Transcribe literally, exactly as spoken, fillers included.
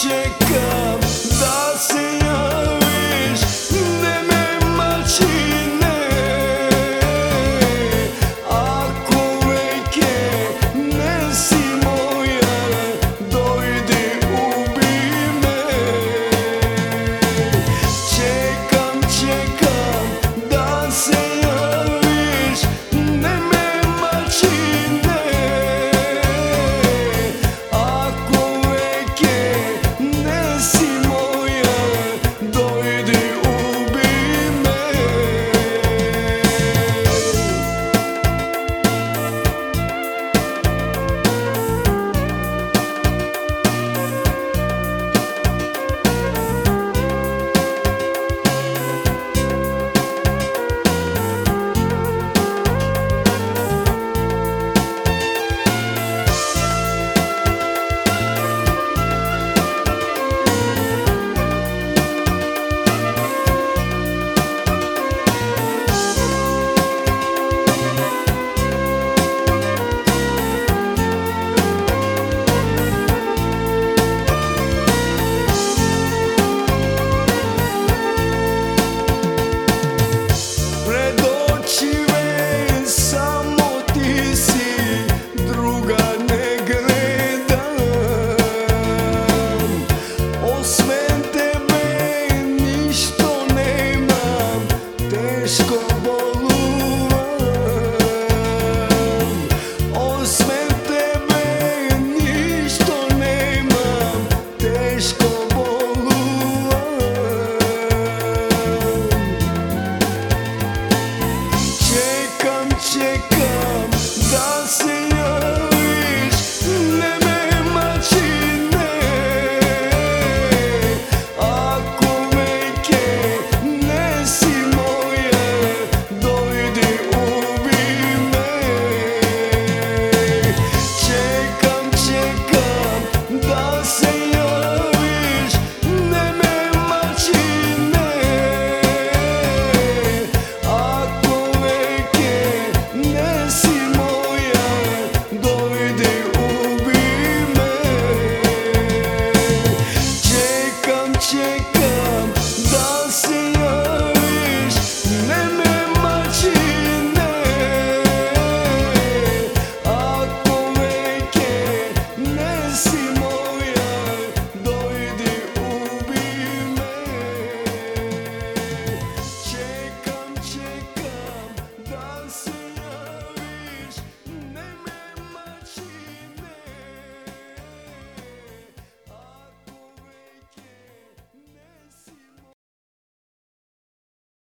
čekam da se javiš, ne me mačine. Ako veke nesi moja, dojdi ubi me. Čekam, čekam da se javiš, ne me mačine. Ako veke nesi moja, dojdi ubi me. Pred očime samo ti si, druga ne gledam. Osmem tebe ništo nemam, teško boluvam. Osmem tebe ništo nemam, teško boluvam. Čekam, čekam da se javiš, ne me mačine. Ako veke nesi moja, dojdi ubi me. Čekam, čekam da se